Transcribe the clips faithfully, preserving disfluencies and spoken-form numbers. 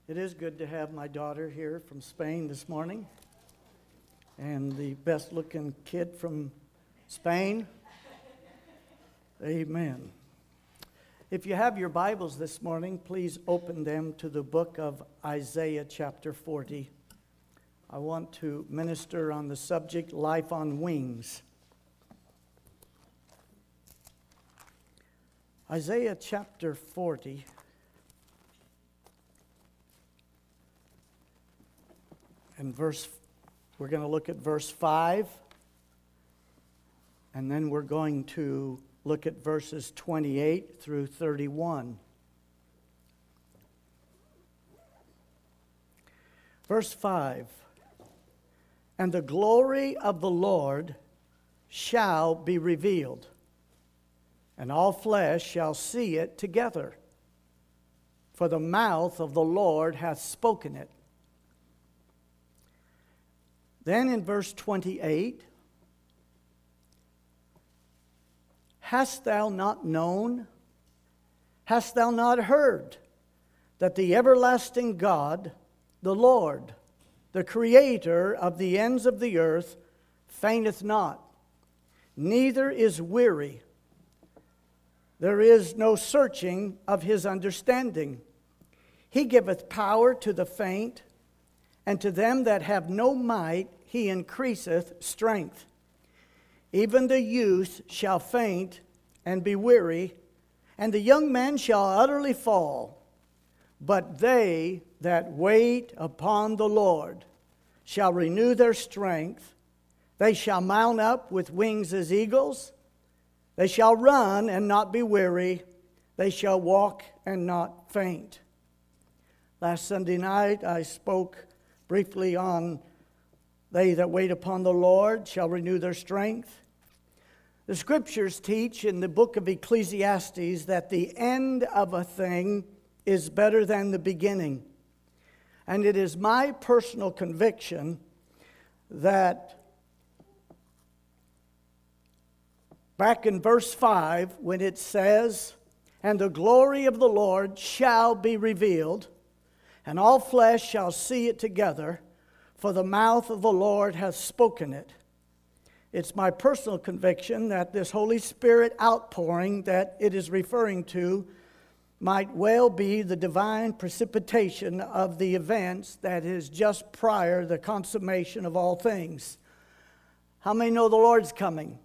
It is good to have my daughter here from Spain this morning, and the best-looking kid from Spain. Amen. If you have your Bibles this morning, please open them to the book of Isaiah chapter forty. I want to minister on the subject, Life on Wings. Isaiah chapter forty. And verse, we're going to look at verse five, and then we're going to look at verses twenty-eight through thirty-one. Verse five, and the glory of the Lord shall be revealed, and all flesh shall see it together, for the mouth of the Lord hath spoken it. Then in verse twenty-eight, hast thou not known, hast thou not heard, that the everlasting God, the Lord, the Creator of the ends of the earth, fainteth not, neither is weary. There is no searching of his understanding. He giveth power to the faint, and to them that have no might he increaseth strength. Even the youth shall faint and be weary, and the young men shall utterly fall. But they that wait upon the Lord shall renew their strength. They shall mount up with wings as eagles. They shall run and not be weary. They shall walk and not faint. Last Sunday night I spoke briefly on they that wait upon the Lord shall renew their strength. The scriptures teach in the book of Ecclesiastes that the end of a thing is better than the beginning. And it is my personal conviction that back in verse five, when it says, and the glory of the Lord shall be revealed, and all flesh shall see it together, for the mouth of the Lord hath spoken it. It's my personal conviction that this Holy Spirit outpouring that it is referring to might well be the divine precipitation of the events that is just prior to the consummation of all things. How many know the Lord's coming?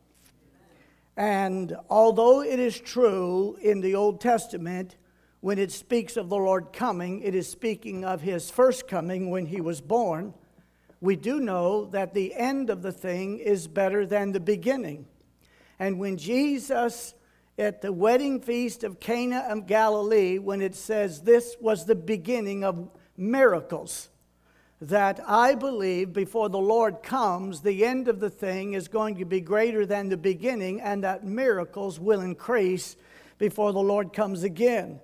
And although it is true in the Old Testament, when it speaks of the Lord coming, it is speaking of his first coming when he was born. We do know that the end of the thing is better than the beginning. And when Jesus, at the wedding feast of Cana of Galilee, when it says this was the beginning of miracles, that I believe before the Lord comes, the end of the thing is going to be greater than the beginning, and that miracles will increase before the Lord comes again.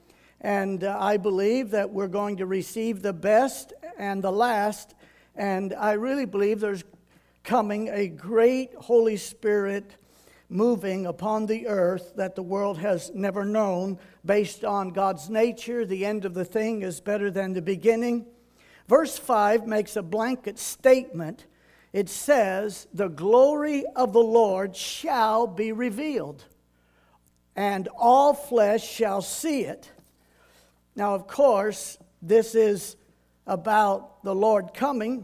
And uh, I believe that we're going to receive the best and the last. And I really believe there's coming a great Holy Spirit moving upon the earth that the world has never known based on God's nature. The end of the thing is better than the beginning. Verse five makes a blanket statement. It says, the glory of the Lord shall be revealed, and all flesh shall see it. Now, of course, this is about the Lord coming,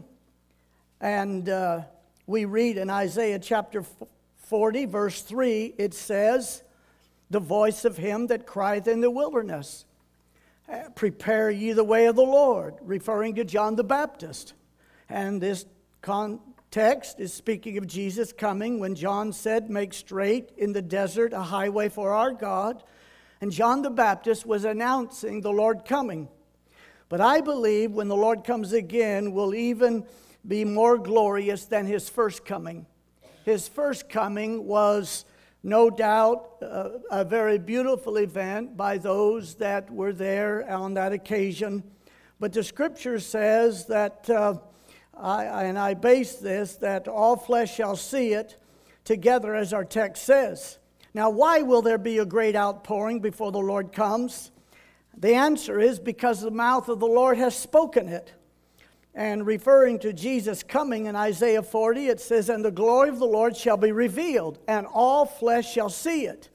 and uh, we read in Isaiah chapter forty, verse three, it says, the voice of him that crieth in the wilderness, prepare ye the way of the Lord, referring to John the Baptist. And this context is speaking of Jesus coming when John said, make straight in the desert a highway for our God. And John the Baptist was announcing the Lord coming. But I believe when the Lord comes again will even be more glorious than his first coming. His first coming was no doubt uh, a very beautiful event by those that were there on that occasion. But the scripture says that, uh, I, and I base this, that all flesh shall see it together, as our text says. Now, why will there be a great outpouring before the Lord comes? The answer is because the mouth of the Lord has spoken it. And referring to Jesus coming in Isaiah forty, it says, "And the glory of the Lord shall be revealed, and all flesh shall see it."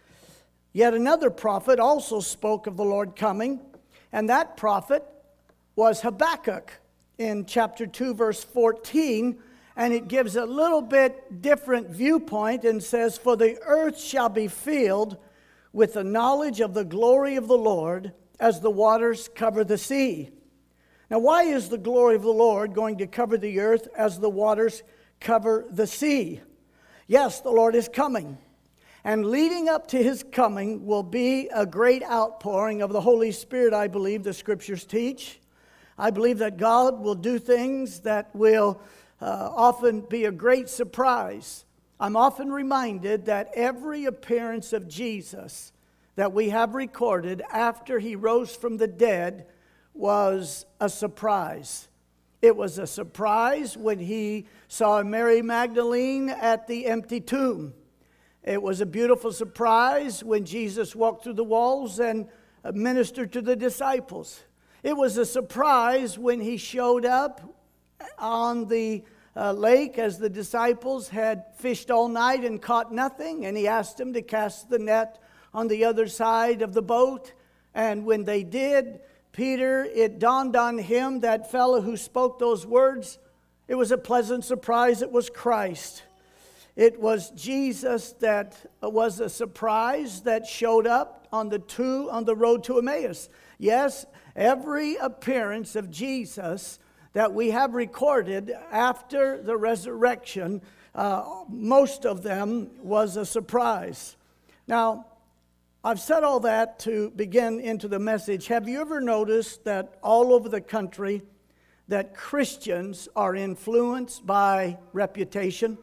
Yet another prophet also spoke of the Lord coming, and that prophet was Habakkuk in chapter two, verse fourteen, and it gives a little bit different viewpoint and says, "For the earth shall be filled with the knowledge of the glory of the Lord as the waters cover the sea." Now, why is the glory of the Lord going to cover the earth as the waters cover the sea? Yes, the Lord is coming. And leading up to his coming will be a great outpouring of the Holy Spirit, I believe the scriptures teach. I believe that God will do things that will uh, often be a great surprise. I'm often reminded that every appearance of Jesus that we have recorded after he rose from the dead was a surprise. It was a surprise when he saw Mary Magdalene at the empty tomb. It was a beautiful surprise when Jesus walked through the walls and ministered to the disciples. It was a surprise when he showed up on the uh, lake as the disciples had fished all night and caught nothing, and he asked them to cast the net on the other side of the boat. And when they did, Peter, it dawned on him, that fellow who spoke those words, it was a pleasant surprise. It was Christ. It was Jesus that was a surprise that showed up on the two on the road to Emmaus. Yes, every appearance of Jesus that we have recorded after the resurrection, uh, most of them was a surprise. Now, I've said all that to begin into the message. Have you ever noticed that all over the country that Christians are influenced by reputation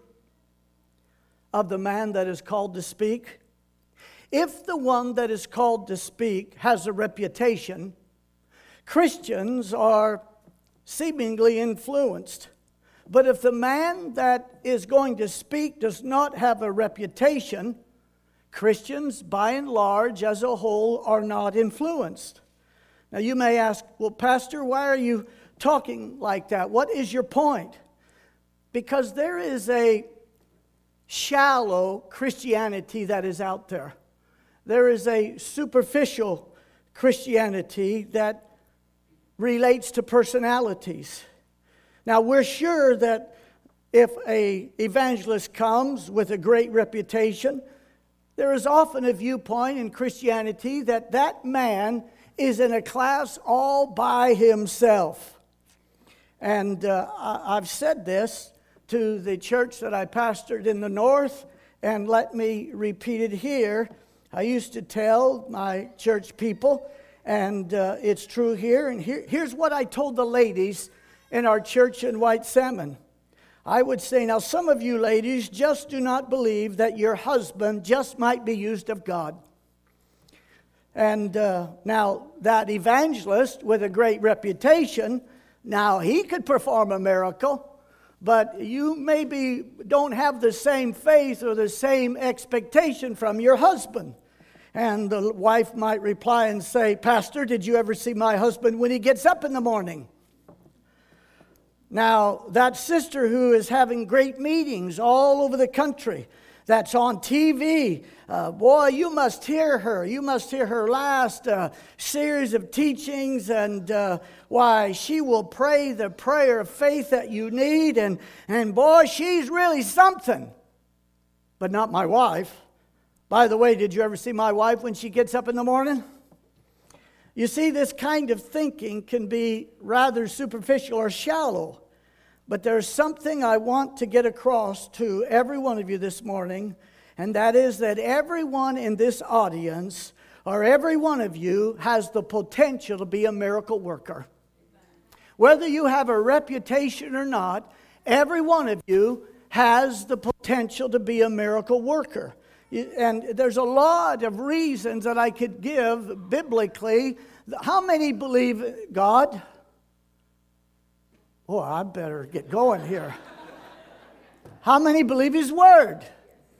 of the man that is called to speak? If the one that is called to speak has a reputation, Christians are seemingly influenced. But if the man that is going to speak does not have a reputation, Christians, by and large, as a whole, are not influenced. Now, you may ask, well, Pastor, why are you talking like that? What is your point? Because there is a shallow Christianity that is out there. There is a superficial Christianity that relates to personalities. Now, we're sure that if an evangelist comes with a great reputation, there is often a viewpoint in Christianity that that man is in a class all by himself. And uh, I've said this to the church that I pastored in the north, and let me repeat it here. I used to tell my church people, and uh, it's true here, and here, here's what I told the ladies in our church in White Salmon. I would say, now some of you ladies just do not believe that your husband just might be used of God. And uh, now that evangelist with a great reputation, now he could perform a miracle, but you maybe don't have the same faith or the same expectation from your husband. And the wife might reply and say, Pastor, did you ever see my husband when he gets up in the morning? Now, that sister who is having great meetings all over the country, that's on T V, uh, boy, you must hear her. You must hear her last uh, series of teachings, and uh, why, she will pray the prayer of faith that you need, and, and boy, she's really something. But not my wife. By the way, did you ever see my wife when she gets up in the morning? You see, this kind of thinking can be rather superficial or shallow. But there's something I want to get across to every one of you this morning, and that is that everyone in this audience, or every one of you, has the potential to be a miracle worker. Whether you have a reputation or not, every one of you has the potential to be a miracle worker. And there's a lot of reasons that I could give biblically. How many believe God? Oh, I better get going here. How many believe His Word?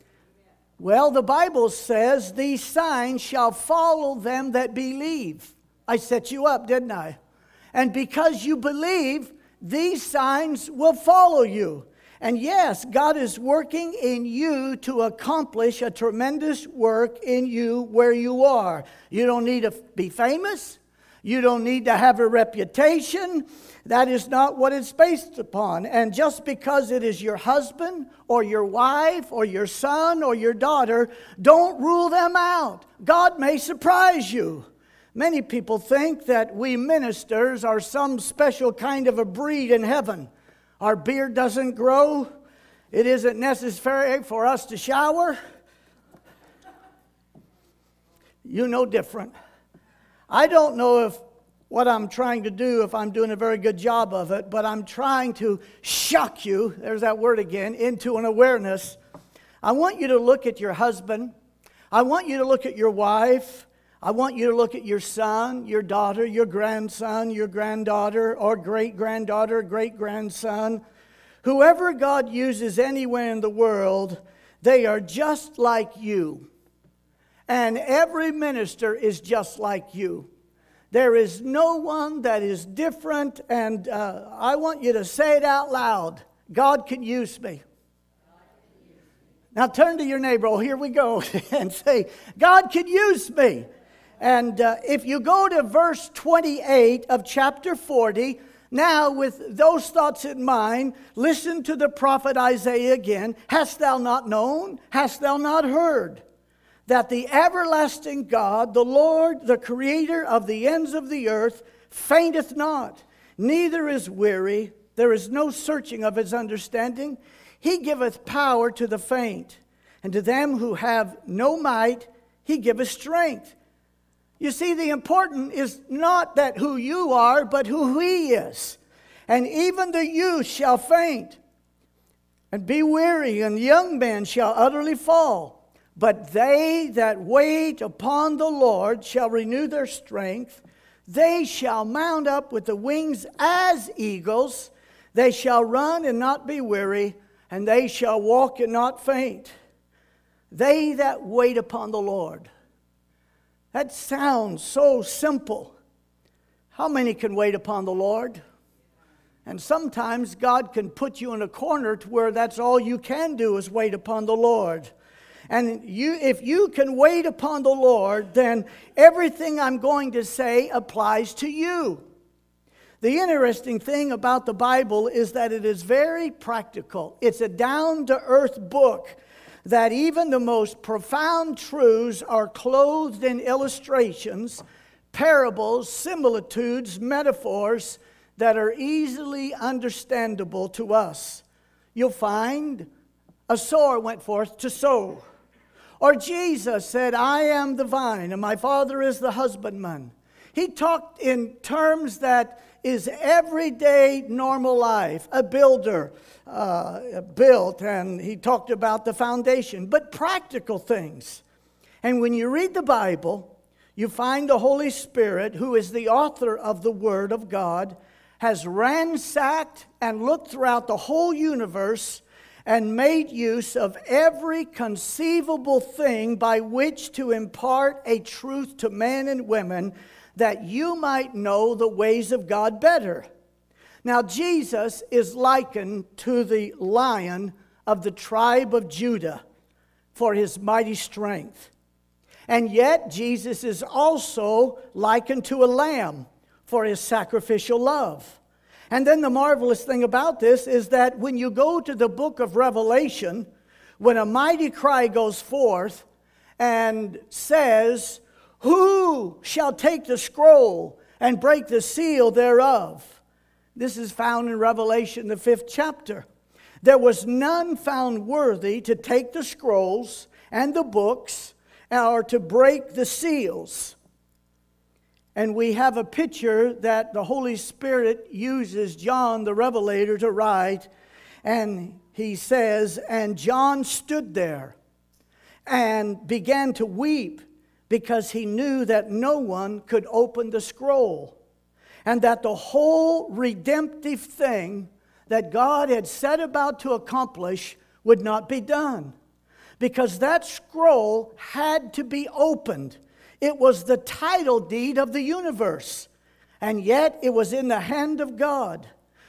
Well, the Bible says, these signs shall follow them that believe. I set you up, didn't I? And because you believe, these signs will follow you. And yes, God is working in you to accomplish a tremendous work in you where you are. You don't need to be famous. You don't need to have a reputation. That is not what it's based upon. And just because it is your husband or your wife or your son or your daughter, don't rule them out. God may surprise you. Many people think that we ministers are some special kind of a breed in heaven. Our beard doesn't grow. It isn't necessary for us to shower. You know different. I don't know if what I'm trying to do, if I'm doing a very good job of it, but I'm trying to shock you, there's that word again, into an awareness. I want you to look at your husband. I want you to look at your wife. I want you to look at your son, your daughter, your grandson, your granddaughter, or great-granddaughter, great-grandson. Whoever God uses anywhere in the world, they are just like you. And every minister is just like you. There is no one that is different, and uh, I want you to say it out loud. God can use me. Now turn to your neighbor, oh, here we go, and say, God can use me. And uh, if you go to verse twenty-eight of chapter forty, now with those thoughts in mind, listen to the prophet Isaiah again. Hast thou not known? Hast thou not heard? That the everlasting God, the Lord, the creator of the ends of the earth, fainteth not, neither is weary. There is no searching of his understanding. He giveth power to the faint, and to them who have no might, he giveth strength. You see, the important is not that who you are, but who he is. And even the youth shall faint and be weary, and young men shall utterly fall. But they that wait upon the Lord shall renew their strength. They shall mount up with the wings as eagles. They shall run and not be weary, and they shall walk and not faint. They that wait upon the Lord. That sounds so simple. How many can wait upon the Lord? And sometimes God can put you in a corner to where that's all you can do is wait upon the Lord. And you, if you can wait upon the Lord, then everything I'm going to say applies to you. The interesting thing about the Bible is that it is very practical. It's a down-to-earth book that even the most profound truths are clothed in illustrations, parables, similitudes, metaphors that are easily understandable to us. You'll find a sower went forth to sow. Or Jesus said, I am the vine and my Father is the husbandman. He talked in terms that is everyday normal life. A builder uh, built, and he talked about the foundation, but practical things. And when you read the Bible, you find the Holy Spirit, who is the author of the Word of God, has ransacked and looked throughout the whole universe and made use of every conceivable thing by which to impart a truth to men and women that you might know the ways of God better. Now, Jesus is likened to the lion of the tribe of Judah for his mighty strength. And yet, Jesus is also likened to a lamb for his sacrificial love. And then the marvelous thing about this is that when you go to the book of Revelation, when a mighty cry goes forth and says, who shall take the scroll and break the seal thereof? This is found in Revelation, the fifth chapter. There was none found worthy to take the scrolls and the books or to break the seals. And we have a picture that the Holy Spirit uses John the Revelator to write. And he says, and John stood there and began to weep because he knew that no one could open the scroll. And that the whole redemptive thing that God had set about to accomplish would not be done. Because that scroll had to be opened. It was the title deed of the universe. And yet it was in the hand of God.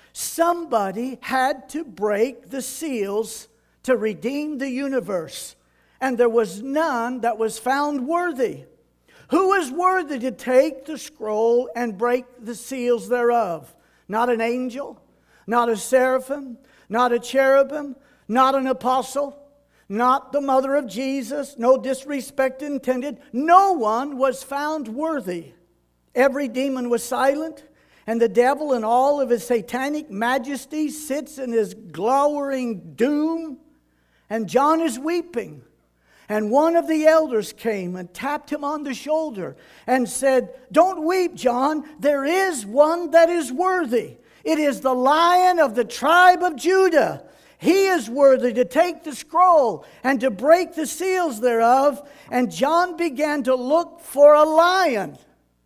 Somebody had to break the seals to redeem the universe. And there was none that was found worthy. Who is worthy to take the scroll and break the seals thereof? Not an angel, not a seraphim, not a cherubim, not an apostle, not the mother of Jesus, no disrespect intended. No one was found worthy. Every demon was silent, and the devil in all of his satanic majesty sits in his glowering doom, and John is weeping. And one of the elders came and tapped him on the shoulder and said, "Don't weep, John. There is one that is worthy. It is the Lion of the tribe of Judah. He is worthy to take the scroll and to break the seals thereof." And John began to look for a lion.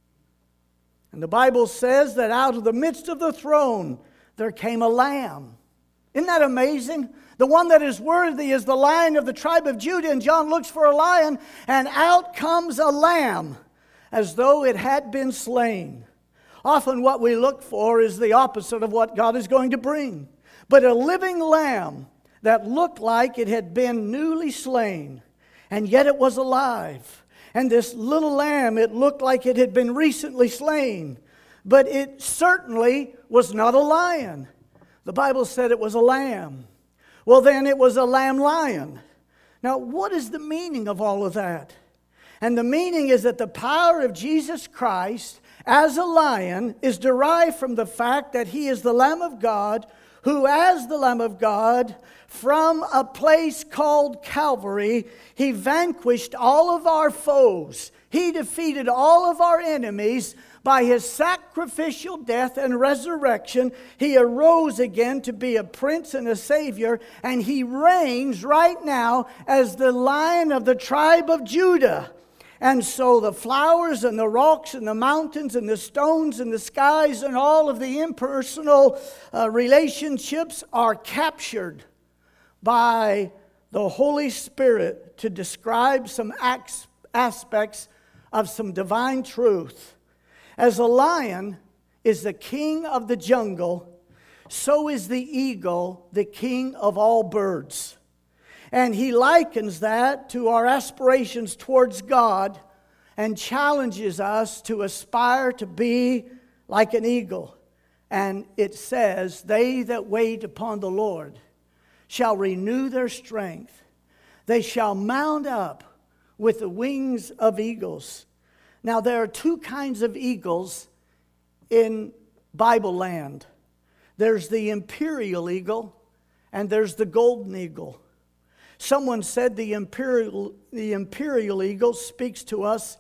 And the Bible says that out of the midst of the throne there came a lamb. Isn't that amazing? The one that is worthy is the Lion of the tribe of Judah. And John looks for a lion, and out comes a lamb as though it had been slain. Often what we look for is the opposite of what God is going to bring. But a living lamb that looked like it had been newly slain, and yet it was alive. And this little lamb, it looked like it had been recently slain, but it certainly was not a lion. The Bible said it was a lamb. Well, then it was a lamb lion. Now, what is the meaning of all of that? And the meaning is that the power of Jesus Christ as a lion is derived from the fact that he is the Lamb of God, who as the Lamb of God, from a place called Calvary, he vanquished all of our foes. He defeated all of our enemies by his sacrificial death and resurrection. He arose again to be a prince and a savior, and he reigns right now as the Lion of the tribe of Judah. And so the flowers and the rocks and the mountains and the stones and the skies and all of the impersonal uh, relationships are captured by the Holy Spirit to describe some acts, aspects of some divine truth. As a lion is the king of the jungle, so is the eagle the king of all birds. And he likens that to our aspirations towards God and challenges us to aspire to be like an eagle. And it says, "They that wait upon the Lord shall renew their strength. They shall mount up with the wings of eagles." Now, there are two kinds of eagles in Bible land. There's the imperial eagle and there's the golden eagle. Someone said the imperial, the imperial eagle speaks to us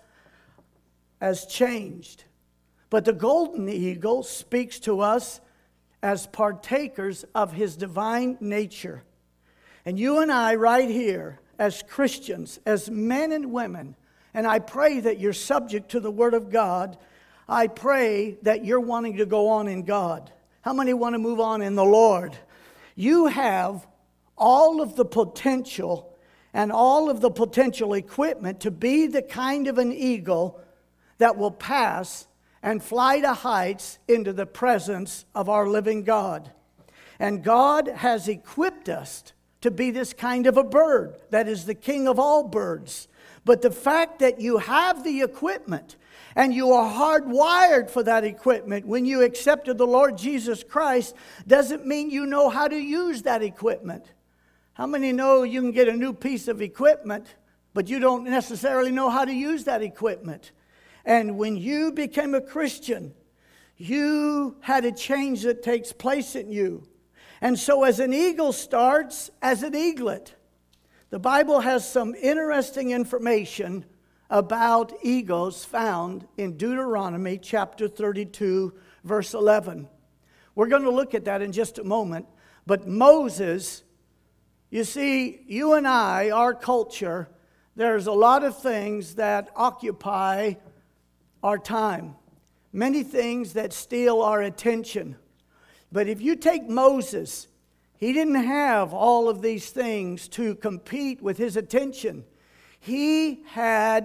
as changed. But the golden eagle speaks to us as partakers of his divine nature. And you and I right here, as Christians, as men and women, and I pray that you're subject to the Word of God. I pray that you're wanting to go on in God. How many want to move on in the Lord? You have all of the potential and all of the potential equipment to be the kind of an eagle that will pass and fly to heights into the presence of our living God. And God has equipped us to be this kind of a bird that is the king of all birds. But the fact that you have the equipment and you are hardwired for that equipment when you accepted the Lord Jesus Christ doesn't mean you know how to use that equipment. How many know you can get a new piece of equipment, but you don't necessarily know how to use that equipment? And when you became a Christian, you had a change that takes place in you. And so as an eagle starts as an eaglet, the Bible has some interesting information about eagles found in Deuteronomy chapter thirty-two, verse eleven. We're going to look at that in just a moment. But Moses, you see, you and I, our culture, there's a lot of things that occupy our time. Many things that steal our attention. But if you take Moses, he didn't have all of these things to compete with his attention. He had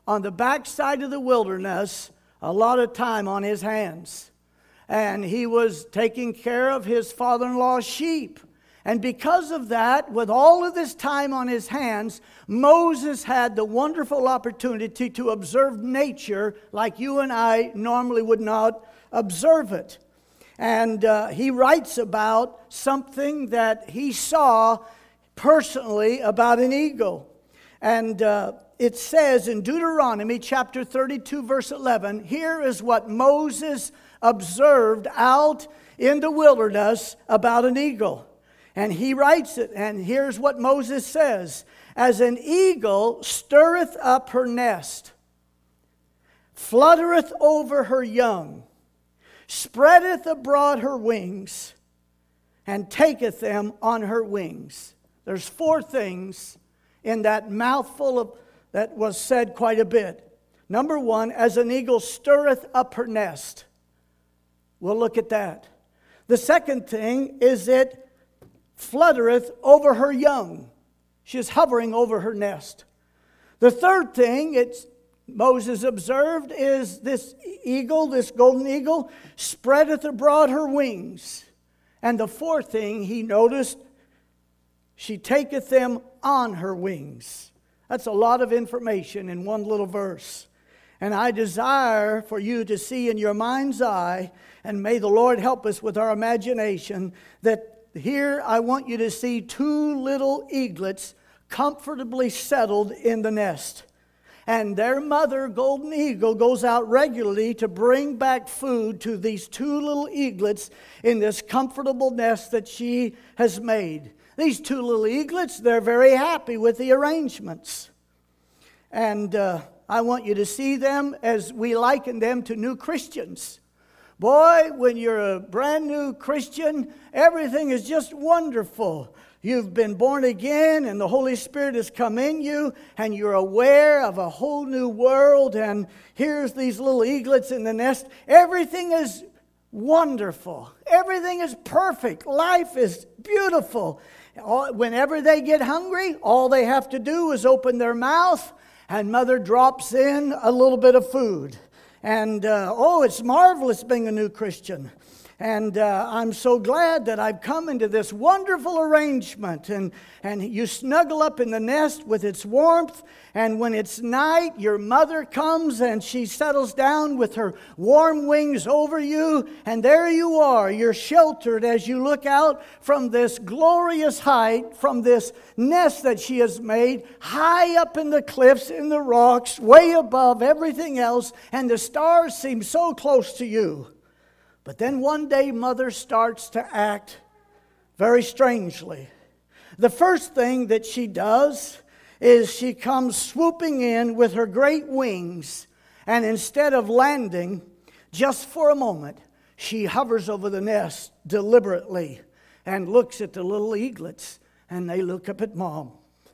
on the backside of the wilderness a lot of time on his hands. And he was taking care of his father-in-law's sheep. And because of that, with all of this time on his hands, Moses had the wonderful opportunity to observe nature like you and I normally would not observe it. And uh, he writes about something that he saw personally about an eagle. And uh, it says in Deuteronomy chapter thirty-two, verse eleven, here is what Moses observed out in the wilderness about an eagle. And he writes it, and here's what Moses says. As an eagle stirreth up her nest, fluttereth over her young, spreadeth abroad her wings, and taketh them on her wings. There's four things in that mouthful of that was said quite a bit. Number one, as an eagle stirreth up her nest. We'll look at that. The second thing is it fluttereth over her young. She's hovering over her nest. The third thing it's Moses observed is this eagle, this golden eagle, spreadeth abroad her wings. And the fourth thing he noticed, she taketh them on her wings. That's a lot of information in one little verse. And I desire for you to see in your mind's eye, and may the Lord help us with our imagination, that here I want you to see two little eaglets comfortably settled in the nest. And their mother, Golden Eagle, goes out regularly to bring back food to these two little eaglets in this comfortable nest that she has made. These two little eaglets, they're very happy with the arrangements. And uh, I want you to see them as we liken them to new Christians. Boy, when you're a brand new Christian, everything is just wonderful. You've been born again and the Holy Spirit has come in you and you're aware of a whole new world, and here's these little eaglets in the nest. Everything is wonderful. Everything is perfect. Life is beautiful. Whenever they get hungry, all they have to do is open their mouth and Mother drops in a little bit of food. And, uh, oh, it's marvelous being a new Christian. And uh, I'm so glad that I've come into this wonderful arrangement. And, and you snuggle up in the nest with its warmth. And when it's night, your mother comes and she settles down with her warm wings over you. And there you are. You're sheltered as you look out from this glorious height, from this nest that she has made, high up in the cliffs, in the rocks, way above everything else. And the stars seem so close to you. But then one day, Mother starts to act very strangely. The first thing that she does is she comes swooping in with her great wings, and instead of landing just for a moment, she hovers over the nest deliberately and looks at the little eaglets, and they look up at Mom.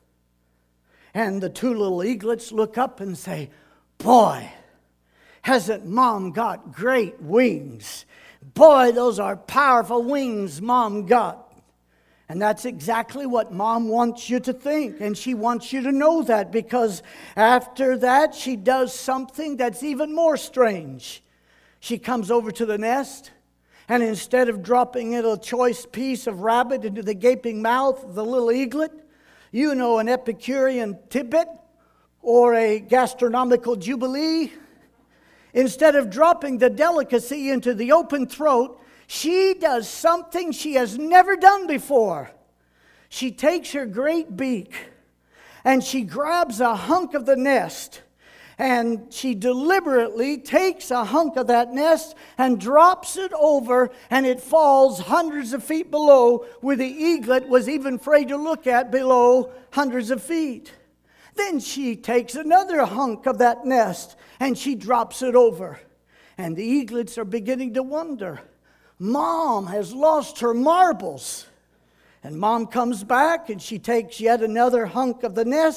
And the two little eaglets look up and say, "Boy, hasn't Mom got great wings? Boy, those are powerful wings Mom got." And that's exactly what Mom wants you to think. And she wants you to know that, because after that, she does something that's even more strange. She comes over to the nest, and instead of dropping in a choice piece of rabbit into the gaping mouth of the little eaglet, you know, an Epicurean tidbit or a gastronomical jubilee, instead of dropping the delicacy into the open throat, she does something she has never done before. She takes her great beak and she grabs a hunk of the nest, and she deliberately takes a hunk of that nest and drops it over, and it falls hundreds of feet below, where the eaglet was even afraid to look at, below hundreds of feet. Then she takes another hunk of that nest and she drops it over. And the eaglets are beginning to wonder, Mom has lost her marbles. And Mom comes back and she takes yet another hunk of the nest,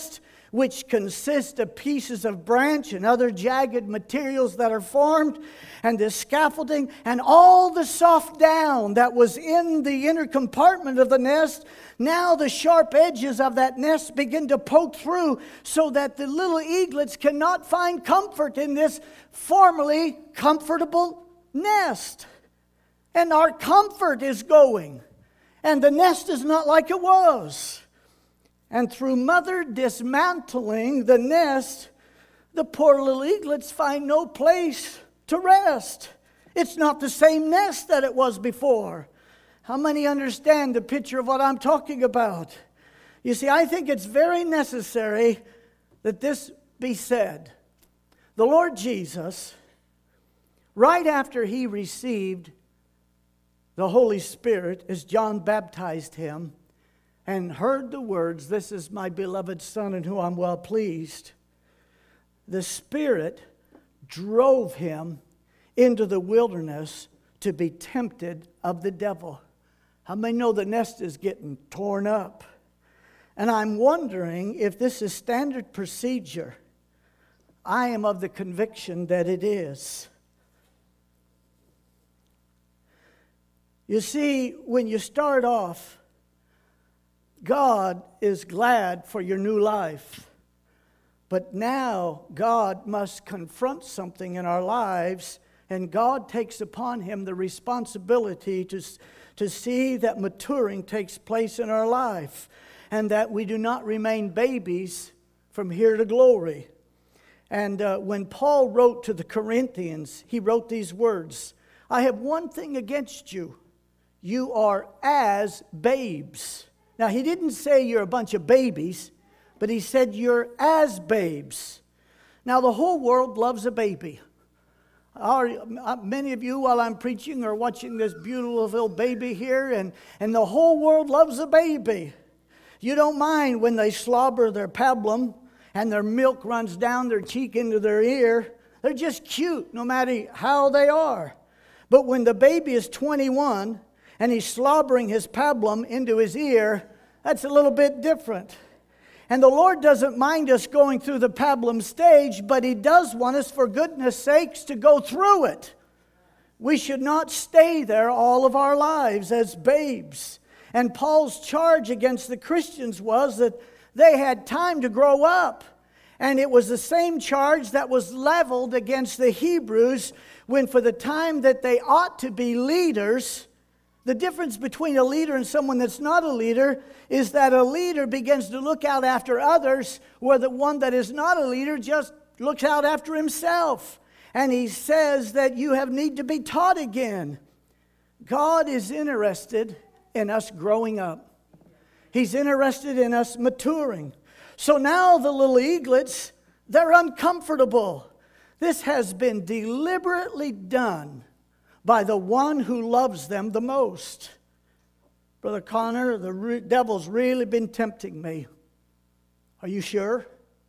which consist of pieces of branch and other jagged materials that are formed, and the scaffolding, and all the soft down that was in the inner compartment of the nest. Now the sharp edges of that nest begin to poke through so that the little eaglets cannot find comfort in this formerly comfortable nest. And our comfort is going, and the nest is not like it was. And through mother dismantling the nest, the poor little eaglets find no place to rest. It's not the same nest that it was before. How many understand the picture of what I'm talking about? You see, I think it's very necessary that this be said. The Lord Jesus, right after he received the Holy Spirit, as John baptized him, and heard the words, "This is my beloved Son in whom I'm well pleased," the Spirit drove him into the wilderness to be tempted of the devil. How many know the nest is getting torn up? And I'm wondering if this is standard procedure. I am of the conviction that it is. You see, when you start off, God is glad for your new life. But now God must confront something in our lives, and God takes upon him the responsibility to, to see that maturing takes place in our life, and that we do not remain babies from here to glory. And uh, when Paul wrote to the Corinthians, he wrote these words, "I have one thing against you. You are as babes." Now, he didn't say you're a bunch of babies, but he said you're as babes. Now, the whole world loves a baby. Our, many of you, while I'm preaching, are watching this beautiful little baby here, and, and the whole world loves a baby. You don't mind when they slobber their pablum and their milk runs down their cheek into their ear. They're just cute, no matter how they are. But when the baby is twenty-one, and he's slobbering his pablum into his ear, that's a little bit different. And the Lord doesn't mind us going through the pablum stage, but he does want us, for goodness sakes, to go through it. We should not stay there all of our lives as babes. And Paul's charge against the Christians was that they had time to grow up. And it was the same charge that was leveled against the Hebrews when, for the time that they ought to be leaders. The difference between a leader and someone that's not a leader is that a leader begins to look out after others, where the one that is not a leader just looks out after himself. And he says that you have need to be taught again. God is interested in us growing up. He's interested in us maturing. So now the little eaglets, they're uncomfortable. This has been deliberately done by the one who loves them the most. Brother Connor, the re- devil's really been tempting me. Are you sure?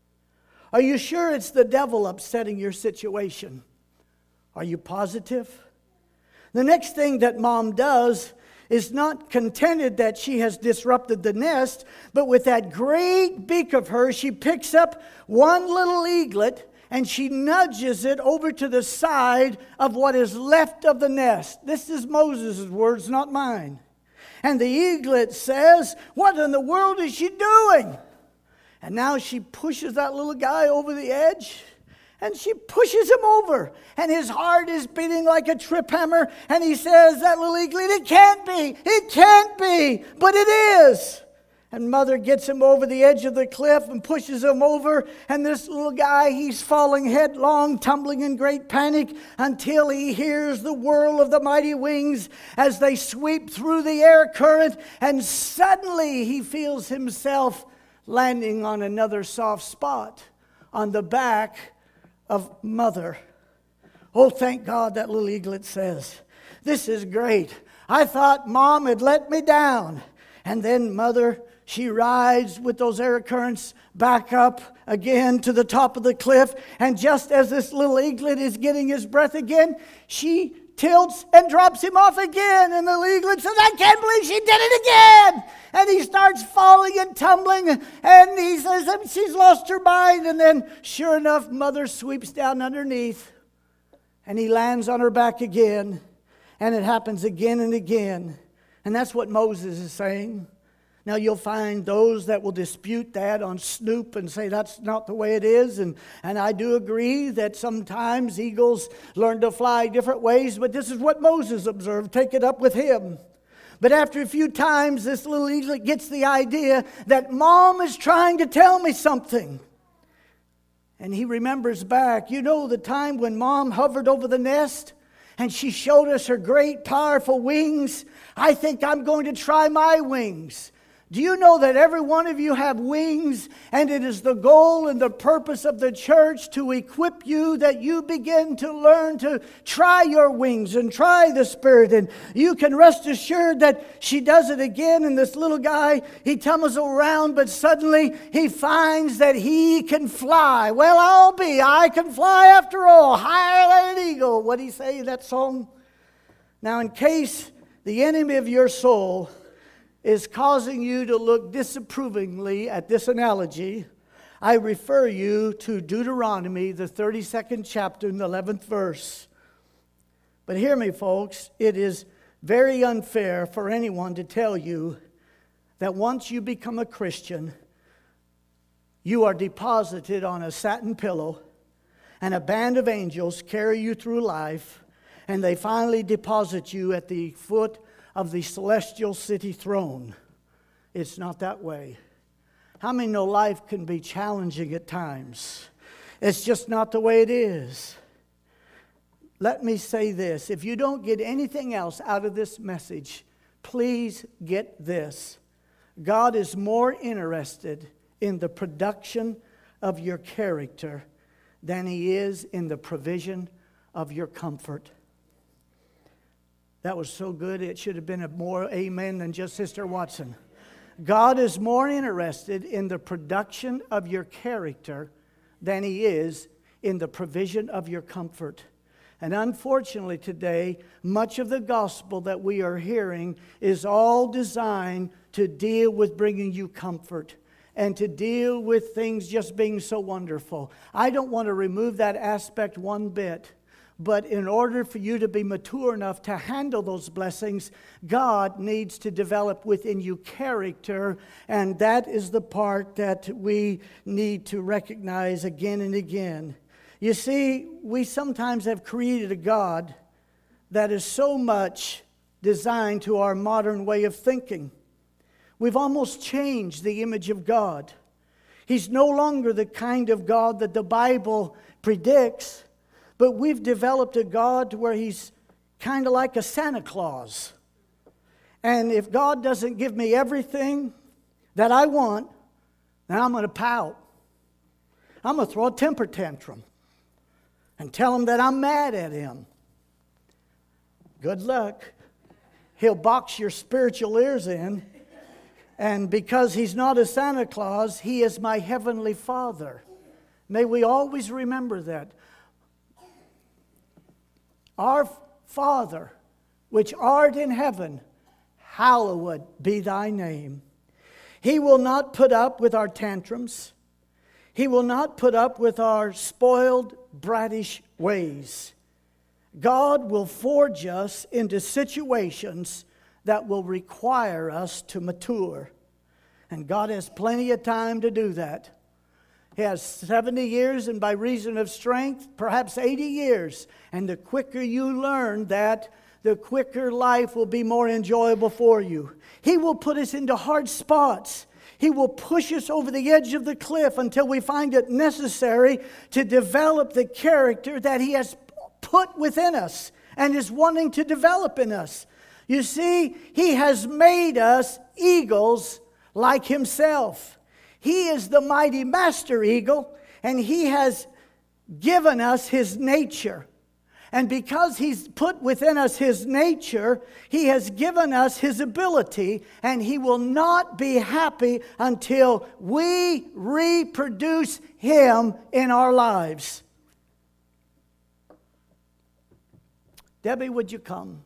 Are you sure it's the devil upsetting your situation? Are you positive? The next thing that mom does is not contented that she has disrupted the nest, but with that great beak of hers, she picks up one little eaglet and she nudges it over to the side of what is left of the nest. This is Moses' words, not mine. And the eaglet says, "What in the world is she doing?" And now she pushes that little guy over the edge, and she pushes him over. And his heart is beating like a trip hammer. And he says, that little eaglet, "It can't be, it can't be, but it is." And mother gets him over the edge of the cliff and pushes him over. And this little guy, he's falling headlong, tumbling in great panic until he hears the whirl of the mighty wings as they sweep through the air current. And suddenly he feels himself landing on another soft spot on the back of mother. Oh, thank God, that little eaglet says, "This is great. I thought mom had let me down." And then mother, She rides with those air currents back up again to the top of the cliff. And just as this little eaglet is getting his breath again, she tilts and drops him off again. And the little eaglet says, I can't believe she did it again. And he starts falling and tumbling. And he says, she's lost her mind. And then, sure enough, Mother sweeps down underneath. And he lands on her back again. And it happens again and again. And that's what Moses is saying. Now, you'll find those that will dispute that on Snoop and say that's not the way it is. And, and I do agree that sometimes eagles learn to fly different ways, but this is what Moses observed. Take it up with him. But after a few times, this little eaglet gets the idea that Mom is trying to tell me something. And he remembers back, you know, the time when Mom hovered over the nest and she showed us her great, powerful wings. I think I'm going to try my wings. Do you know that every one of you have wings, and it is the goal and the purpose of the church to equip you that you begin to learn to try your wings and try the Spirit. And you can rest assured that she does it again, and this little guy, he tumbles around, but suddenly he finds that he can fly. Well, I'll be. I can fly after all, higher than an eagle. What did he say in that song? Now, in case the enemy of your soul is causing you to look disapprovingly at this analogy, I refer you to Deuteronomy, the thirty-second chapter and the eleventh verse. But hear me, folks, it is very unfair for anyone to tell you that once you become a Christian, you are deposited on a satin pillow and a band of angels carry you through life, and they finally deposit you at the foot of the celestial city throne. It's not that way. How many know life can be challenging at times? It's just not the way it is. Let me say this. If you don't get anything else out of this message, please get this. God is more interested in the production of your character than He is in the provision of your comfort. That was so good, it should have been a more amen than just Sister Watson. God is more interested in the production of your character than He is in the provision of your comfort. And unfortunately today, much of the gospel that we are hearing is all designed to deal with bringing you comfort and to deal with things just being so wonderful. I don't want to remove that aspect one bit. But in order for you to be mature enough to handle those blessings, God needs to develop within you character. And that is the part that we need to recognize again and again. You see, we sometimes have created a God that is so much designed to our modern way of thinking. We've almost changed the image of God. He's no longer the kind of God that the Bible predicts. But we've developed a God where He's kind of like a Santa Claus. And if God doesn't give me everything that I want, then I'm going to pout. I'm going to throw a temper tantrum and tell Him that I'm mad at Him. Good luck. He'll box your spiritual ears in. And because He's not a Santa Claus, He is my Heavenly Father. May we always remember that. Our Father, which art in heaven, hallowed be thy name. He will not put up with our tantrums. He will not put up with our spoiled, brattish ways. God will forge us into situations that will require us to mature. And God has plenty of time to do that. He has seventy years, and by reason of strength, perhaps eighty years. And the quicker you learn that, the quicker life will be more enjoyable for you. He will put us into hard spots. He will push us over the edge of the cliff until we find it necessary to develop the character that He has put within us and is wanting to develop in us. You see, He has made us eagles like Himself. He is the mighty master eagle, and He has given us His nature. And because He's put within us His nature, He has given us His ability, and He will not be happy until we reproduce Him in our lives. Debbie, would you come?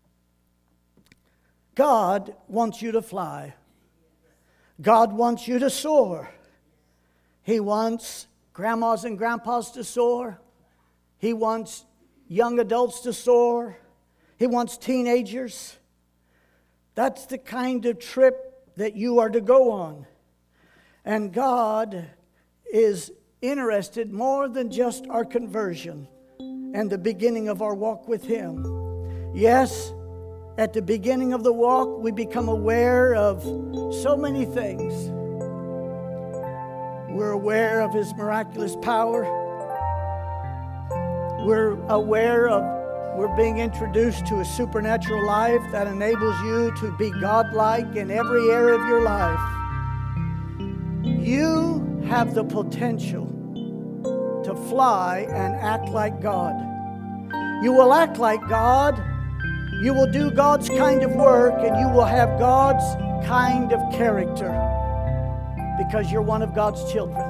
God wants you to fly. God wants you to soar. He wants grandmas and grandpas to soar. He wants young adults to soar. He wants teenagers. That's the kind of trip that you are to go on. And God is interested more than just our conversion and the beginning of our walk with Him. Yes, at the beginning of the walk, we become aware of so many things. We're aware of His miraculous power. We're aware of, we're being introduced to a supernatural life that enables you to be God-like in every area of your life. You have the potential to fly and act like God. You will act like God. You will do God's kind of work, and you will have God's kind of character because you're one of God's children.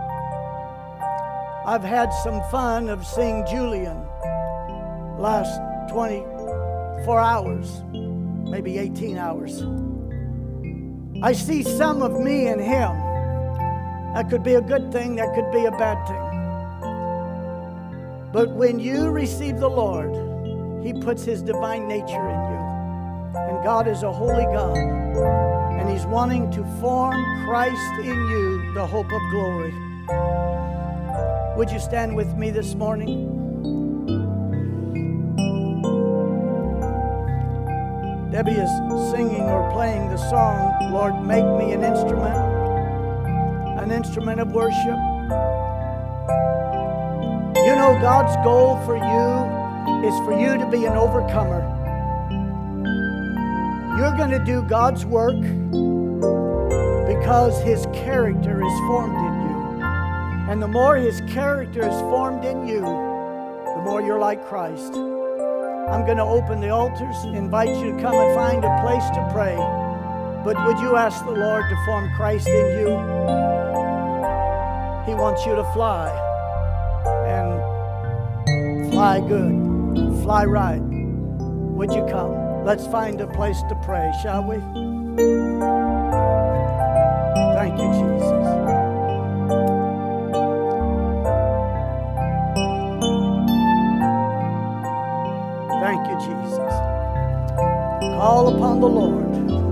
I've had some fun of seeing Julian last twenty-four hours, maybe eighteen hours. I see some of me in him. That could be a good thing, that could be a bad thing. But when you receive the Lord, He puts His divine nature in you. And God is a holy God. And He's wanting to form Christ in you, the hope of glory. Would you stand with me this morning? Debbie is singing or playing the song, Lord, make me an instrument, an instrument of worship. You know, God's goal for you is for you to be an overcomer. You're going to do God's work because His character is formed in you. And the more His character is formed in you, the more you're like Christ. I'm going to open the altars, invite you to come and find a place to pray. But would you ask the Lord to form Christ in you? He wants you to fly. And fly good. Fly right. Would you come? Let's find a place to pray, shall we? Thank you, Jesus. Thank you, Jesus. Call upon the Lord.